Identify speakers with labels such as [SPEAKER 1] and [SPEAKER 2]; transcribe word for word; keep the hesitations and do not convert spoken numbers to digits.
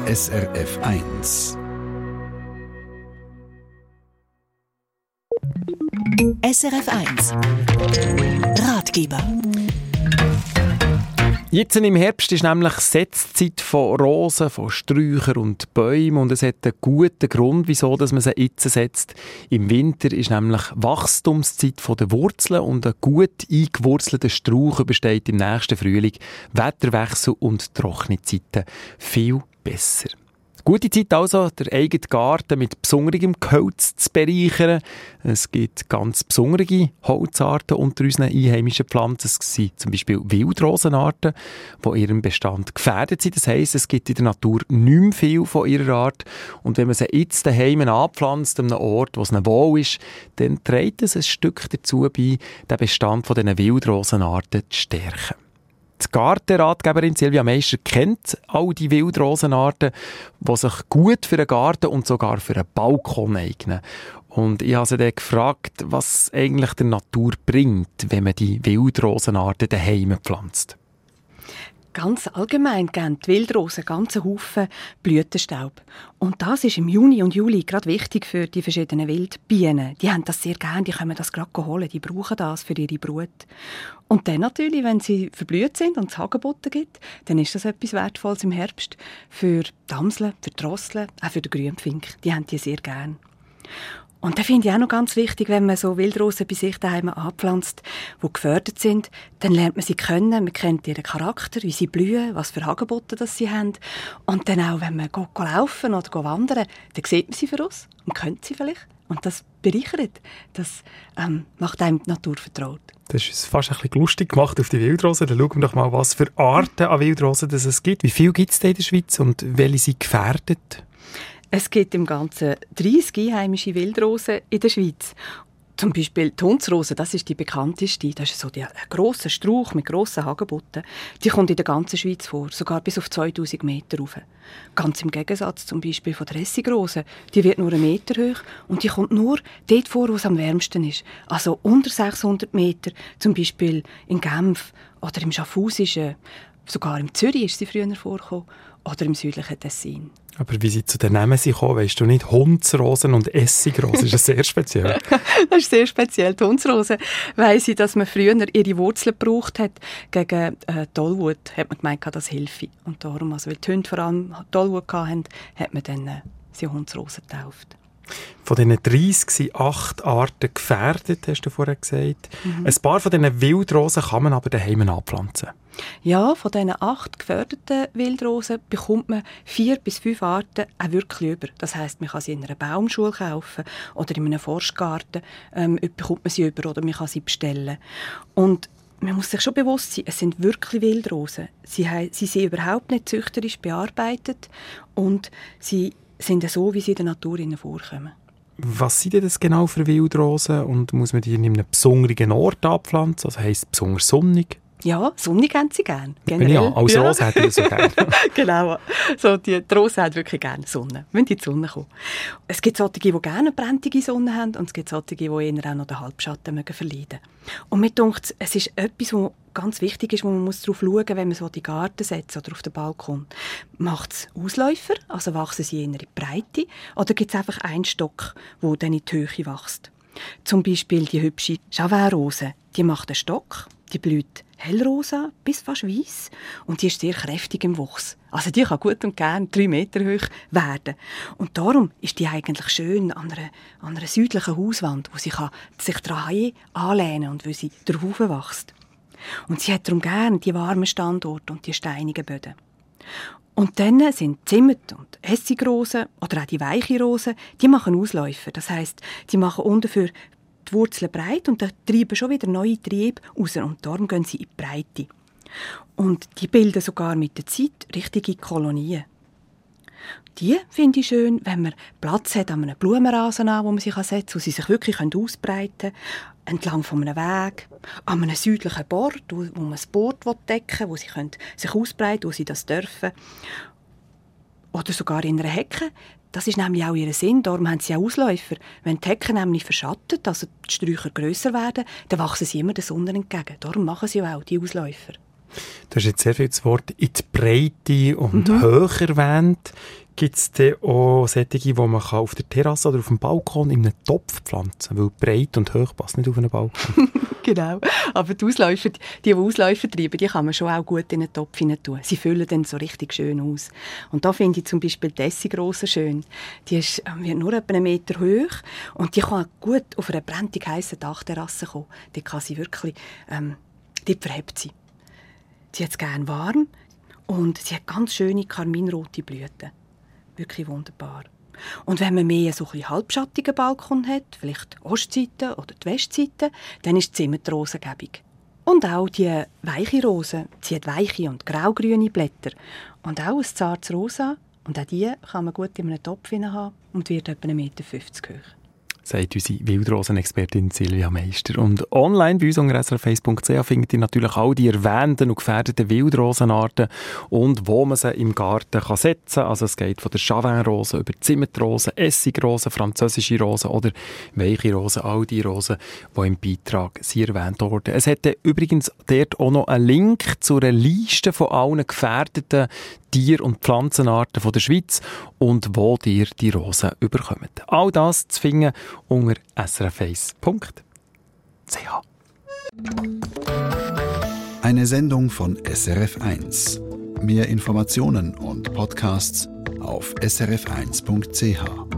[SPEAKER 1] S R F eins.
[SPEAKER 2] S R F eins Ratgeber.
[SPEAKER 3] Jetzt im Herbst ist nämlich Setzzeit von Rosen, von Sträuchern und Bäumen und es hat einen guten Grund, wieso dass man sie jetzt setzt. Im Winter ist nämlich Wachstumszeit der Wurzeln und ein gut eingewurzelter Strauch übersteht im nächsten Frühling Wetterwechsel und trockene Zeiten viel besser. Gute Zeit also, der eigene Garten mit besonderem Holz zu bereichern. Es gibt ganz besondere Holzarten unter unseren einheimischen Pflanzen. Es sind zum Beispiel Wildrosenarten, die in ihrem Bestand gefährdet sind. Das heisst, es gibt in der Natur nicht mehr viel von ihrer Art. Und wenn man sie jetzt daheim anpflanzt, an einem Ort, wo es ihnen wohl ist, dann trägt es ein Stück dazu bei, den Bestand von diesen Wildrosenarten zu stärken. Die Gartenratgeberin Silvia Meischer kennt all die Wildrosenarten, die sich gut für einen Garten und sogar für einen Balkon eignen. Und ich habe sie dann gefragt, was eigentlich der Natur bringt, wenn man die Wildrosenarten daheim pflanzt.
[SPEAKER 4] Ganz allgemein geben die Wildrosen ganzen Haufen Blütenstaub. Und das ist im Juni und Juli gerade wichtig für die verschiedenen Wildbienen. Die haben das sehr gerne, die können das gerade holen, die brauchen das für ihre Brut. Und dann natürlich, wenn sie verblüht sind und es Hagebutten gibt, dann ist das etwas Wertvolles im Herbst für die Amseln, für die Rosseln, auch für den Grünfink. Die haben die sehr gerne. Und da finde ich auch noch ganz wichtig, wenn man so Wildrosen bei sich daheim anpflanzt, die gefördert sind, dann lernt man sie kennen, man kennt ihren Charakter, wie sie blühen, was für Hagebutten das sie haben. Und dann auch, wenn man geht, geht laufen oder wandern, dann sieht man sie für uns und kennt sie vielleicht. Und das bereichert, das ähm, macht einem die Natur vertraut.
[SPEAKER 3] Das ist uns fast ein bisschen lustig gemacht auf die Wildrosen. Dann schauen wir doch mal, was für Arten an Wildrosen es gibt. Wie viele gibt es in der Schweiz und welche sind gefährdet?
[SPEAKER 4] Es gibt im Ganzen dreissig einheimische Wildrosen in der Schweiz. Zum Beispiel die Hundsrose, das ist die bekannteste. Das ist so ein grosser Strauch mit grossen Hagebutten. Die kommt in der ganzen Schweiz vor, sogar bis auf zweitausend Meter rauf. Ganz im Gegensatz zum Beispiel von der Essigrose. Die wird nur einen Meter hoch und die kommt nur dort vor, wo es am wärmsten ist. Also unter sechshundert Meter, zum Beispiel in Genf oder im Schaffhausischen. Sogar im Zürich ist sie früher vorgekommen. Oder im südlichen Tessin. Aber
[SPEAKER 3] wie sie zu den Namen kommen, weisst du nicht? Hundsrosen und Essigrosen, ist das sehr speziell?
[SPEAKER 4] Das ist sehr speziell. Die Hundsrose weiss ich, dass man früher ihre Wurzeln gebraucht hat gegen äh, Tollwut. Hat man gemeint, das hilfe. Und darum, also weil die Hunde vor allem Tollwut hatten, hat man dann äh, sie Hundsrosen getauft.
[SPEAKER 3] Von diesen dreissig sind acht Arten gefährdet, hast du vorher gesagt. Mhm. Ein paar von diesen Wildrosen kann man aber daheim anpflanzen.
[SPEAKER 4] Ja, von diesen acht geförderten Wildrosen bekommt man vier bis fünf Arten auch wirklich über. Das heisst, man kann sie in einer Baumschule kaufen oder in einem Forstgarten ähm, bekommt man sie über oder man kann sie bestellen. Und man muss sich schon bewusst sein, es sind wirklich Wildrosen. Sie, sie sind überhaupt nicht züchterisch bearbeitet und sie sind so, wie sie in der Natur vorkommen.
[SPEAKER 3] Was sind denn das genau für Wildrosen und muss man die in einem besonderen Ort anpflanzen? Also heisst es besonders sonnig?
[SPEAKER 4] Ja, sonnig haben sie gerne.
[SPEAKER 3] Ja, als
[SPEAKER 4] ja.
[SPEAKER 3] Rose hätte ich das so gerne.
[SPEAKER 4] Genau, so, die, die Rose hat wirklich gerne Sonne, wenn die in die Sonne kommen. Es gibt solche, die gerne eine brennende Sonne haben und es gibt solche, die eher auch noch den Halbschatten verleiden mögen. Und mir denkt, es ist etwas, was ganz wichtig ist, wo man muss darauf schauen muss, wenn man so in den Garten setzt oder auf den Balkon. Macht es Ausläufer, also wachsen sie in die Breite, oder gibt es einfach einen Stock, der dann in die Höhe wächst? Zum Beispiel die hübsche Javert-Rose, die macht einen Stock, die blüht hellrosa bis fast weiss und die ist sehr kräftig im Wuchs. Also die kann gut und gern drei Meter hoch werden. Und darum ist die eigentlich schön an einer, an einer südlichen Hauswand, wo sie kann sich daran anlehnen und wo sie drauf wächst. Und sie hat darum gern die warmen Standorte und die steinigen Böden. Und dann sind Zimt und Essigrosen oder auch die weiche Rosen, die machen Ausläufer. Das heisst, die machen unten für die Wurzeln breit und dann treiben schon wieder neue Triebe raus. Und darum gehen sie in die Breite. Und die bilden sogar mit der Zeit richtige Kolonien. Die finde ich schön, wenn man Platz hat an einem Blumenrasen an, wo man sich setzen kann, wo sie sich wirklich ausbreiten können, entlang von einem Weg, an einem südlichen Bord, wo man das Boot decken will, wo sie sich ausbreiten können, wo sie das dürfen. Oder sogar in einer Hecke. Das ist nämlich auch ihr Sinn, darum haben sie auch Ausläufer. Wenn die Hecke nämlich verschattet, also die Sträucher grösser werden, dann wachsen sie immer der Sonne entgegen. Darum machen sie auch die Ausläufer.
[SPEAKER 3] Du hast jetzt sehr viel das Wort in die Breite und
[SPEAKER 4] Mhm.
[SPEAKER 3] hoch erwähnt. Gibt es denn auch solche, die man kann auf der Terrasse oder auf dem Balkon in einem Topf pflanzen kann? Weil breit und hoch passt nicht auf einen Balkon.
[SPEAKER 4] Genau. Aber die Ausläufer, die, die Ausläufer treiben, die kann man schon auch gut in einen Topf hinein tun. Sie füllen dann so richtig schön aus. Und da finde ich zum Beispiel die Essigrose schön. Die ist äh, wird nur etwa einen Meter hoch und die kann gut auf einer brennend heissen Dachterrasse kommen. Die kann sie wirklich, ähm, die verhebt sie. Sie hat es gerne warm und sie hat ganz schöne karminrote Blüten. Wirklich wunderbar. Und wenn man mehr so ein halbschattigen Balkon hat, vielleicht die Ostseite oder die Westseite, dann ist die Zimmerrose gäbig. Und auch die weiche Rose, sie hat weiche und graugrüne Blätter. Und auch ein zartes Rosa. Und auch die kann man gut in einem Topf haben und wird etwa einen Meter fünfzig hoch.
[SPEAKER 3] Sagt unsere Wildrosenexpertin Silvia Meister. Und online bei uns unter s r f eins punkt c h findet ihr natürlich all die erwähnten und gefährdeten Wildrosenarten und wo man sie im Garten kann setzen kann. Also es geht von der Chavinrose über Zimmerrose, Essigrose, französische Rosen oder weiche Rosen, all die Rosen, die im Beitrag sind erwähnt wurden. Es hat übrigens dort auch noch einen Link zu einer Liste von allen gefährdeten Tier- und Pflanzenarten von der Schweiz und wo ihr die Rosen überkommt. All das zu finden unter s r f eins punkt c h.
[SPEAKER 1] Eine Sendung von S R F eins. Mehr Informationen und Podcasts auf s r f eins punkt c h.